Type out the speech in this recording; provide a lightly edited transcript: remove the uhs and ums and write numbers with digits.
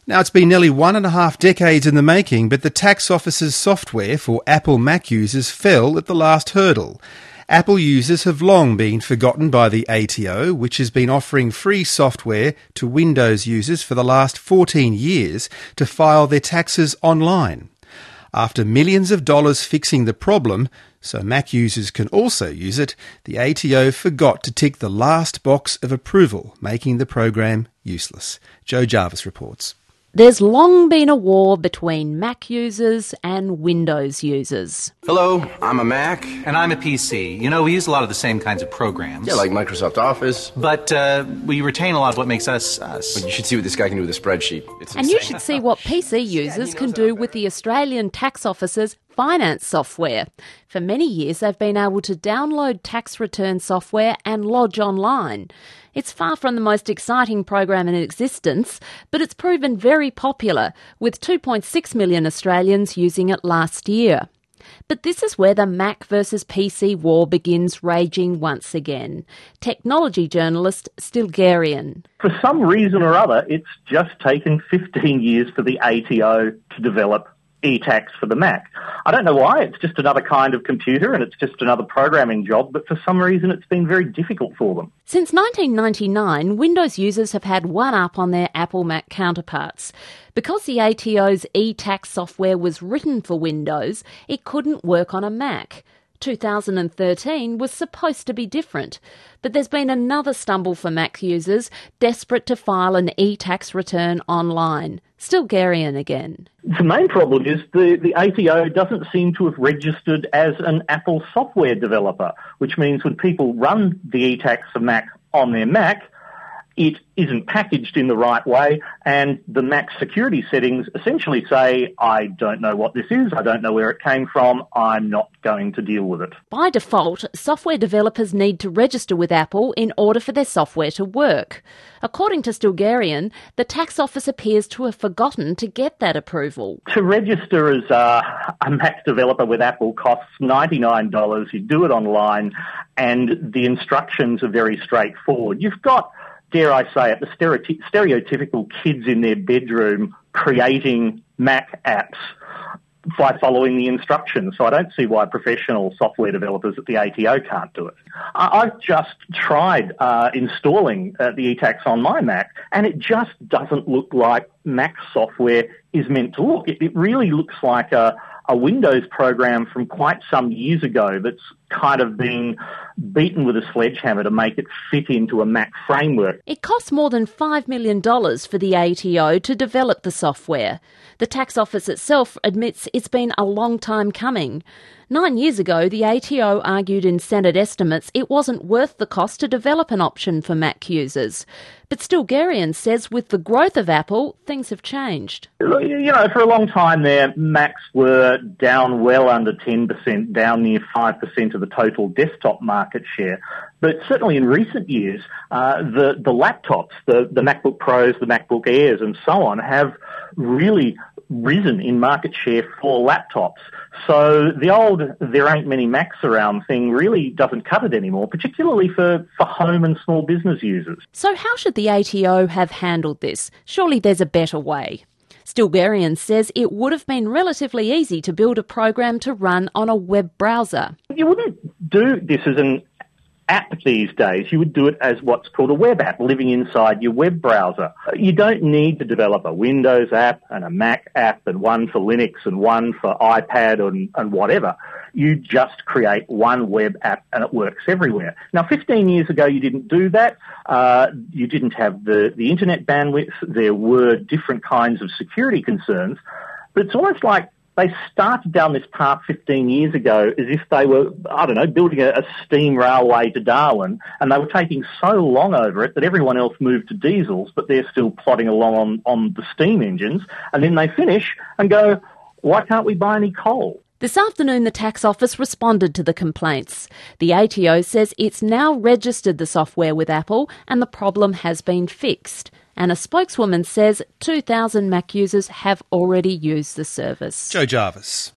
Now, it's been nearly 1.5 decades in the making, but the tax office's software for Apple Mac users fell at the last hurdle. Apple users have long been forgotten by the ATO, which has been offering free software to Windows users for the last 14 years to file their taxes online. After millions of dollars fixing the problem, so Mac users can also use it, the ATO forgot to tick the last box of approval, making the program useless. Joe Jarvis reports. There's long been a war between Mac users and Windows users. Hello, I'm a Mac. And I'm a PC. You know, we use a lot of the same kinds of programs. Yeah, like Microsoft Office. But we retain a lot of what makes us us. But you should see what this guy can do with a spreadsheet. It's and insane. you should see what PC users can do with the Australian Tax Office's finance software. For many years, they've been able to download tax return software and lodge online. It's far from the most exciting program in existence, but it's proven very popular, with 2.6 million Australians using it last year. But this is where the Mac versus PC war begins raging once again. Technology journalist Stilgherrian. For some reason or other, it's just taken 15 years for the ATO to develop eTax for the Mac. I don't know why. It's just another kind of computer and it's just another programming job, but for some reason it's been very difficult for them. Since 1999, Windows users have had one up on their Apple Mac counterparts. Because the ATO's eTax software was written for Windows, it couldn't work on a Mac. 2013 was supposed to be different, but there's been another stumble for Mac users desperate to file an eTax return online. Stilgherrian again. The main problem is the ATO doesn't seem to have registered as an Apple software developer, which means when people run the eTax for Mac on their Mac, it isn't packaged in the right way, and the Mac security settings essentially say, I don't know what this is, I don't know where it came from, I'm not going to deal with it. By default, software developers need to register with Apple in order for their software to work. According to Stilgherrian, the tax office appears to have forgotten to get that approval. To register as a Mac developer with Apple costs $99. You do it online, and the instructions are very straightforward. You've got, dare I say it, the stereotypical kids in their bedroom creating Mac apps by following the instructions. So I don't see why professional software developers at the ATO can't do it. I've just tried installing the eTax on my Mac, and it just doesn't look like Mac software is meant to look. It really looks like a Windows program from quite some years ago that's kind of been beaten with a sledgehammer to make it fit into a Mac framework. It costs more than $5 million for the ATO to develop the software. The tax office itself admits it's been a long time coming. 9 years ago, the ATO argued in Senate estimates it wasn't worth the cost to develop an option for Mac users. But Stilgherrian says with the growth of Apple, things have changed. You know, for a long time there, Macs were down well under 10%, down near 5% of the total desktop market share. But certainly in recent years, the laptops, the MacBook Pros, the MacBook Airs and so on have really risen in market share for laptops. So the old there ain't many Macs around thing really doesn't cut it anymore, particularly for home and small business users. So how should the ATO have handled this? Surely there's a better way. Stilgherrian says it would have been relatively easy to build a program to run on a web browser. You wouldn't do this as an app these days. You would do it as what's called a web app, living inside your web browser. You don't need to develop a Windows app and a Mac app and one for Linux and one for iPad and whatever. You just create one web app and it works everywhere. Now, 15 years ago, you didn't do that. You didn't have the internet bandwidth. There were different kinds of security concerns. But it's almost like they started down this path 15 years ago as if they were, I don't know, building a steam railway to Darwin, and they were taking so long over it that everyone else moved to diesels, but they're still plodding along on the steam engines, and then they finish and go, why can't we buy any coal? This afternoon, the tax office responded to the complaints. The ATO says it's now registered the software with Apple and the problem has been fixed. And a spokeswoman says 2,000 Mac users have already used the service. Joe Jarvis.